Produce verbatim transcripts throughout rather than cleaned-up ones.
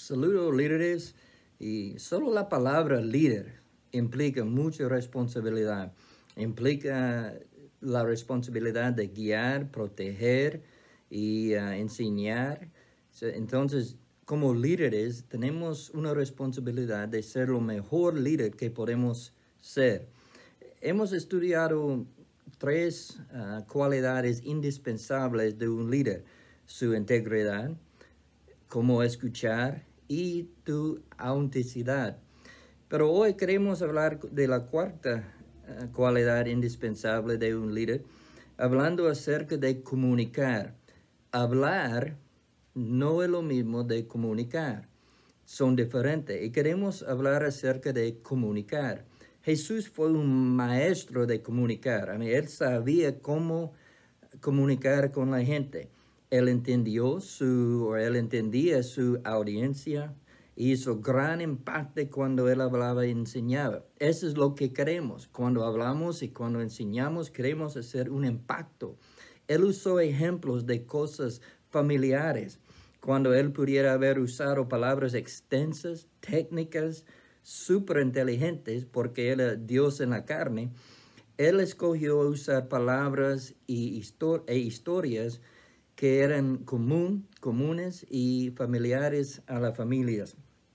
Saludos líderes, y solo la palabra líder implica mucha responsabilidad. Implica la responsabilidad de guiar, proteger y uh, enseñar. Entonces, como líderes, tenemos una responsabilidad de ser lo mejor líder que podemos ser. Hemos estudiado tres uh, cualidades indispensables de un líder: su integridad, cómo escuchar y tu autenticidad. Pero hoy queremos hablar de la cuarta uh, cualidad indispensable de un líder, hablando acerca de comunicar. Hablar no es lo mismo de comunicar, son diferentes, y queremos hablar acerca de comunicar. Jesús fue un maestro de comunicar. I mean, él sabía cómo comunicar con la gente. Él entendió su, o él entendía su audiencia, y hizo gran impacto cuando él hablaba y enseñaba. Eso es lo que queremos. Cuando hablamos y cuando enseñamos, queremos hacer un impacto. Él usó ejemplos de cosas familiares. Cuando él pudiera haber usado palabras extensas, técnicas, súper inteligentes, porque él era Dios en la carne, él escogió usar palabras y histor- e historias que eran común, comunes y familiares a las familias.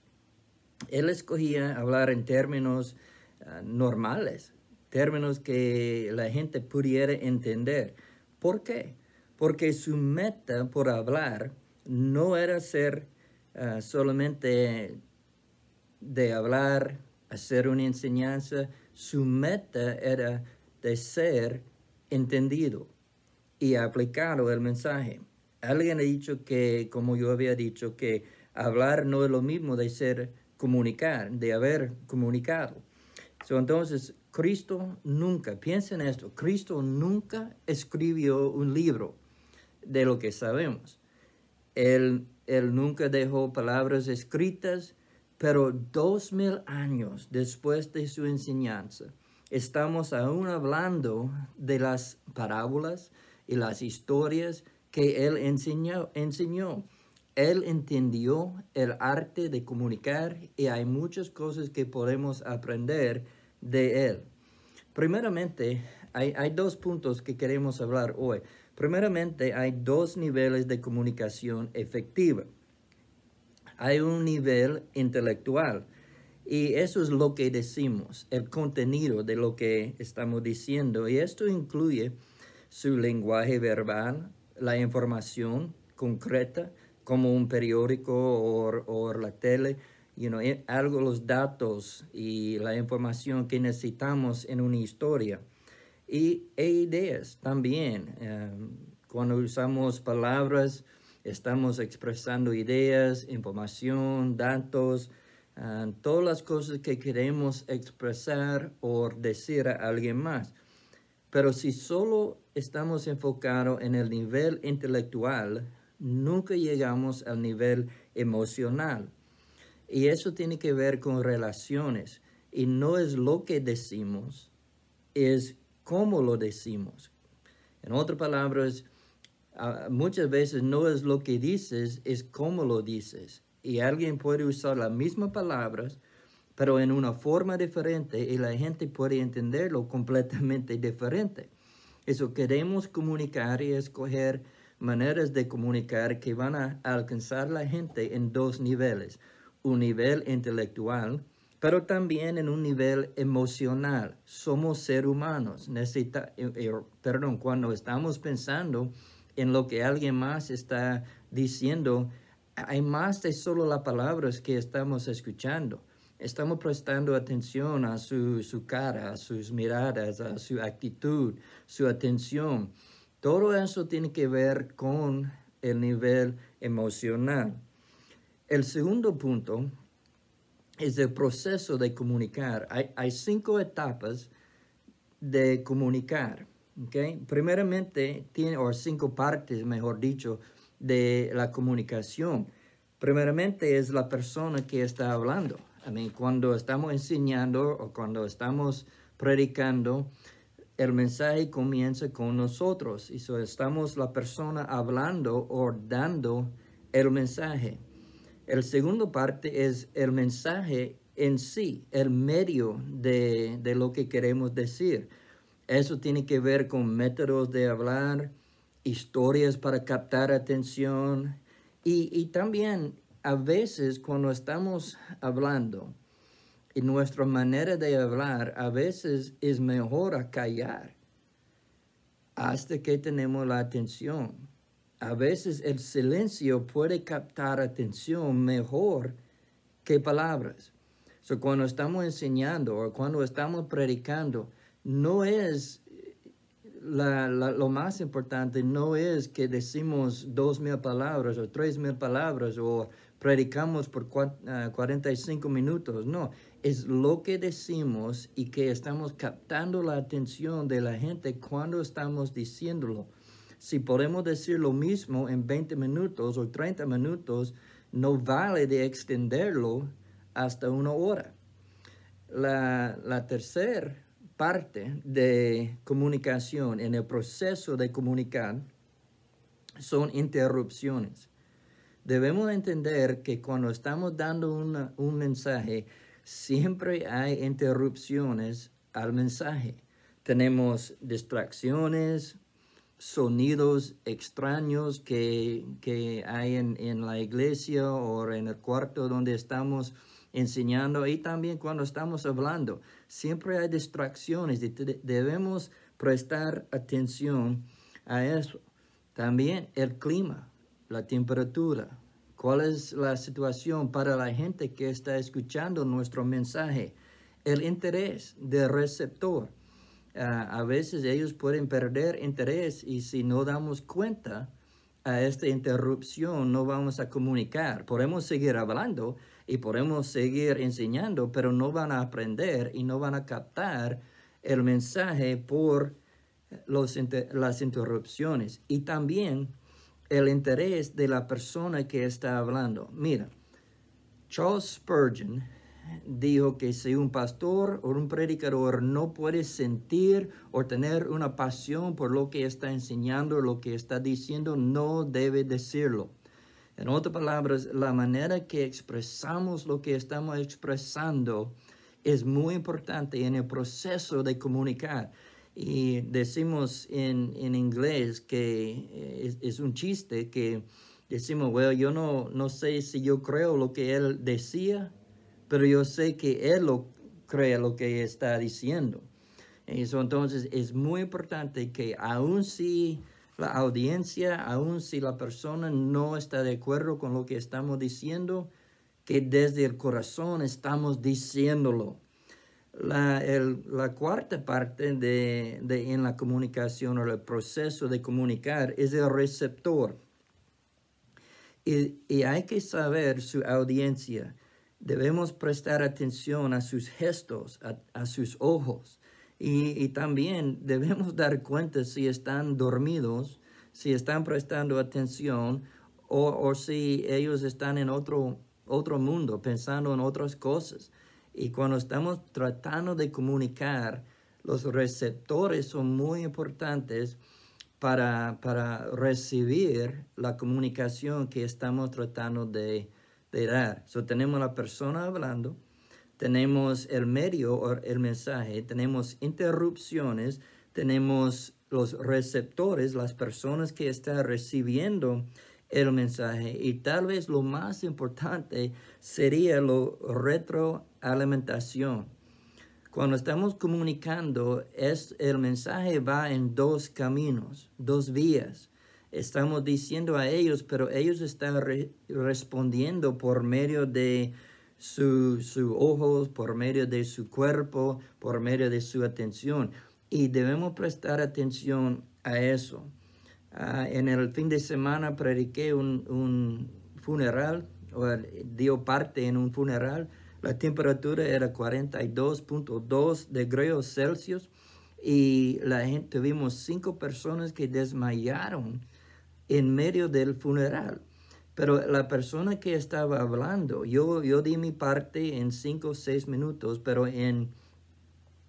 Él escogía hablar en términos uh, normales, términos que la gente pudiera entender. ¿Por qué? Porque su meta por hablar no era ser uh, solamente de hablar, hacer una enseñanza. Su meta era de ser entendido y aplicado el mensaje. Alguien ha dicho que, como yo había dicho, que hablar no es lo mismo de ser comunicar, de haber comunicado. So, entonces, Cristo nunca, piensen en esto, Cristo nunca escribió un libro de lo que sabemos. Él, él nunca dejó palabras escritas, pero dos mil años después de su enseñanza, estamos aún hablando de las parábolas y las historias que él enseñó, enseñó. Él entendió el arte de comunicar, y hay muchas cosas que podemos aprender de él. Primeramente, hay, hay dos puntos que queremos hablar hoy. Primeramente, hay dos niveles de comunicación efectiva. Hay un nivel intelectual, y eso es lo que decimos, el contenido de lo que estamos diciendo. Y esto incluye su lenguaje verbal, la información concreta, como un periódico o, o la tele, you know, algo, los datos y la información que necesitamos en una historia. Y e ideas también. Um, cuando usamos palabras, estamos expresando ideas, información, datos, uh, todas las cosas que queremos expresar o decir a alguien más. Pero si solo estamos enfocados en el nivel intelectual, nunca llegamos al nivel emocional. Y eso tiene que ver con relaciones. Y no es lo que decimos, es cómo lo decimos. En otras palabras, uh, muchas veces no es lo que dices, es cómo lo dices. Y alguien puede usar las mismas palabras, pero en una forma diferente, y la gente puede entenderlo completamente diferente. Eso queremos comunicar y escoger maneras de comunicar que van a alcanzar a la gente en dos niveles. Un nivel intelectual, pero también en un nivel emocional. Somos seres humanos. Necesita, eh, eh, perdón, cuando estamos pensando en lo que alguien más está diciendo, hay más de solo las palabras que estamos escuchando. Estamos prestando atención a su, su cara, a sus miradas, a su actitud, su atención. Todo eso tiene que ver con el nivel emocional. El segundo punto es el proceso de comunicar. Hay, hay cinco etapas de comunicar. ¿Okay? Primeramente, tiene, o cinco partes, mejor dicho, de la comunicación. Primeramente es la persona que está hablando. I mean, cuando estamos enseñando o cuando estamos predicando, el mensaje comienza con nosotros. Y so estamos la persona hablando o dando el mensaje. El segundo parte es el mensaje en sí, el medio de, de lo que queremos decir. Eso tiene que ver con métodos de hablar, historias para captar atención y, y también a veces cuando estamos hablando y nuestra manera de hablar, a veces es mejor a callar hasta que tenemos la atención. A veces el silencio puede captar atención mejor que palabras. So, cuando estamos enseñando o cuando estamos predicando, no es la, la, lo más importante, no es que decimos dos mil palabras o tres mil palabras o predicamos por cuarenta y cinco minutos. No, es lo que decimos y que estamos captando la atención de la gente cuando estamos diciéndolo. Si podemos decir lo mismo en veinte minutos o treinta minutos, no vale de extenderlo hasta una hora. La, la tercera parte de comunicación en el proceso de comunicar son interrupciones. Debemos entender que cuando estamos dando una, un mensaje, siempre hay interrupciones al mensaje. Tenemos distracciones, sonidos extraños que, que hay en, en la iglesia o en el cuarto donde estamos enseñando y también cuando estamos hablando. Siempre hay distracciones y debemos prestar atención a eso. También el clima, la temperatura, cuál es la situación para la gente que está escuchando nuestro mensaje, el interés del receptor. Uh, a veces ellos pueden perder interés y si no damos cuenta a esta interrupción no vamos a comunicar. Podemos seguir hablando y podemos seguir enseñando, pero no van a aprender y no van a captar el mensaje por los inter las interrupciones. Y también el interés de la persona que está hablando. Mira, Charles Spurgeon dijo que si un pastor o un predicador no puede sentir o tener una pasión por lo que está enseñando, lo que está diciendo, no debe decirlo. En otras palabras, la manera que expresamos lo que estamos expresando es muy importante en el proceso de comunicar. Y decimos en, en inglés que es, es un chiste que decimos, well, yo no, no sé si yo creo lo que él decía, pero yo sé que él lo cree lo que está diciendo. Eso, entonces es muy importante que aun si la audiencia, aun si la persona no está de acuerdo con lo que estamos diciendo, que desde el corazón estamos diciéndolo. La, el, la cuarta parte de, de en la comunicación o el proceso de comunicar es el receptor. Y, y hay que saber su audiencia. Debemos prestar atención a sus gestos, a, a sus ojos. Y, y también debemos dar cuenta si están dormidos, si están prestando atención o, o si ellos están en otro, otro mundo, pensando en otras cosas. Y cuando estamos tratando de comunicar, los receptores son muy importantes para, para recibir la comunicación que estamos tratando de, de dar. So, tenemos la persona hablando, tenemos el medio o el mensaje, tenemos interrupciones, tenemos los receptores, las personas que están recibiendo el mensaje, y tal vez lo más importante sería la retroalimentación. Cuando estamos comunicando, es, el mensaje va en dos caminos, dos vías. Estamos diciendo a ellos, pero ellos están re respondiendo por medio de sus su ojos, por medio de su cuerpo, por medio de su atención. Y debemos prestar atención a eso. Uh, en el fin de semana prediqué un, un funeral, o dio parte en un funeral. La temperatura era cuarenta y dos punto dos de grados Celsius y la gente, tuvimos cinco personas que desmayaron en medio del funeral. Pero la persona que estaba hablando, yo, yo di mi parte en cinco o seis minutos, pero en,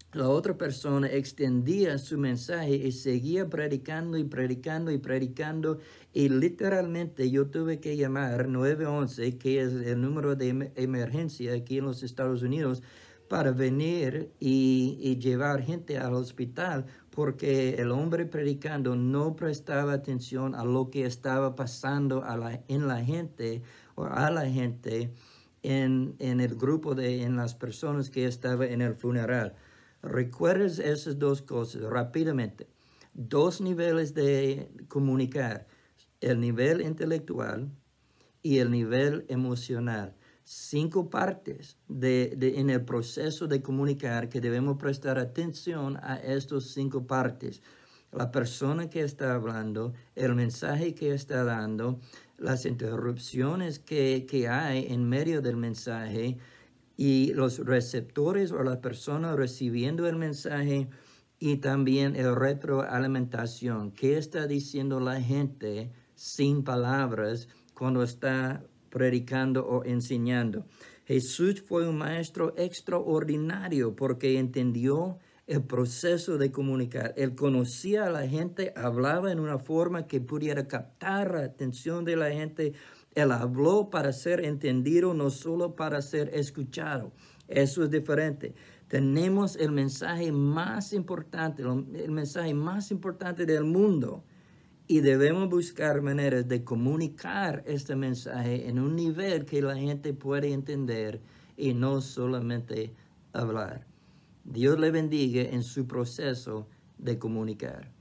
la otra persona extendía su mensaje y seguía predicando y predicando y predicando. Y literalmente yo tuve que llamar nueve once, que es el número de em emergencia aquí en los Estados Unidos, para venir y, y llevar gente al hospital, porque el hombre predicando no prestaba atención a lo que estaba pasando a la, en la gente o a la gente en, en el grupo de, en las personas que estaban en el funeral. Recuerdes esas dos cosas rápidamente. Dos niveles de comunicar, el nivel intelectual y el nivel emocional. Cinco partes de, de, en el proceso de comunicar que debemos prestar atención a estas cinco partes. La persona que está hablando, el mensaje que está dando, las interrupciones que, que hay en medio del mensaje, y los receptores o la persona recibiendo el mensaje, y también el retroalimentación. ¿Qué está diciendo la gente sin palabras cuando está predicando o enseñando? Jesús fue un maestro extraordinario porque entendió el proceso de comunicar. Él conocía a la gente, hablaba en una forma que pudiera captar la atención de la gente. Él habló para ser entendido, no solo para ser escuchado. Eso es diferente. Tenemos el mensaje más importante, el mensaje más importante del mundo, y debemos buscar maneras de comunicar este mensaje en un nivel que la gente puede entender y no solamente hablar. Dios le bendiga en su proceso de comunicar.